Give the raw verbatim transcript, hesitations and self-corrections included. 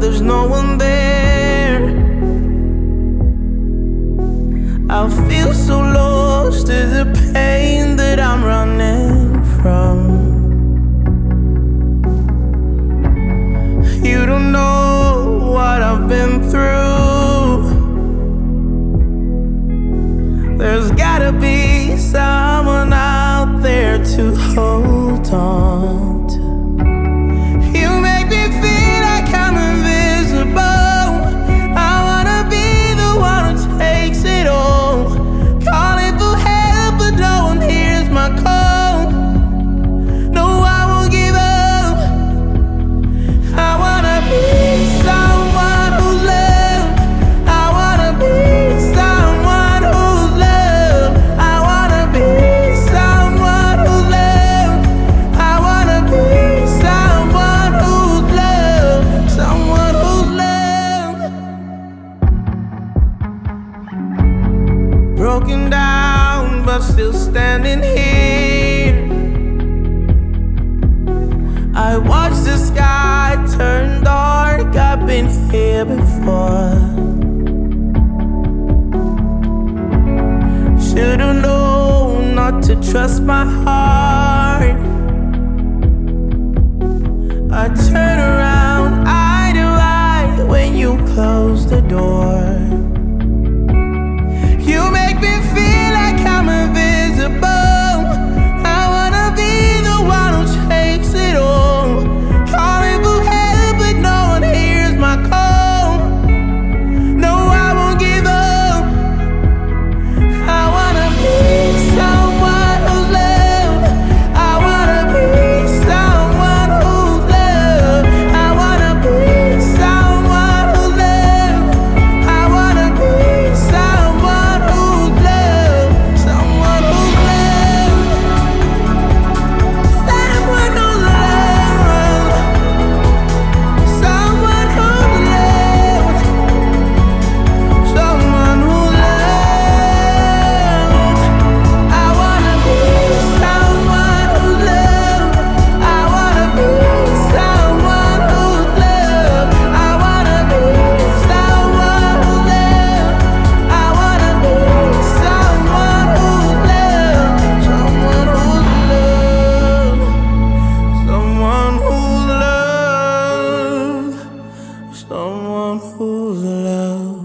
there's no one there. I feel so lost to the pain that I'm running from. You don't know what I've been through. There's gotta be someone out there to hold on to. You make me feel like I'm invisible. I wanna be the one who takes it all. Calling for help, but no one hears my call. No, I won't give up. I wanna be someone who's loved. I wanna be someone who's loved. I wanna be someone who's loved. I wanna be someone who's loved. Someone who's loved. Broken down, but still standing here. I watch the sky turn dark. I've been here before. Should've known not to trust my heart. I turn around eye to eye when you close the door. You make me feel like I'm invisible. I wanna be the one who takes it all. Calling for help, but no one hears my call. No, I won't give up. I wanna be someone who's loved. I wanna be someone who's loved. I wanna be someone who's loved. I wanna be someone who's loved. Someone who's loved. Someone who's loved. Someone who's loved. Someone who's loved. I wanna be someone who's loved. I wanna be someone who's loved. I wanna be someone who's loved. I wanna be someone who's loved. Someone who's loved. Someone who's loved. Someone who's loved.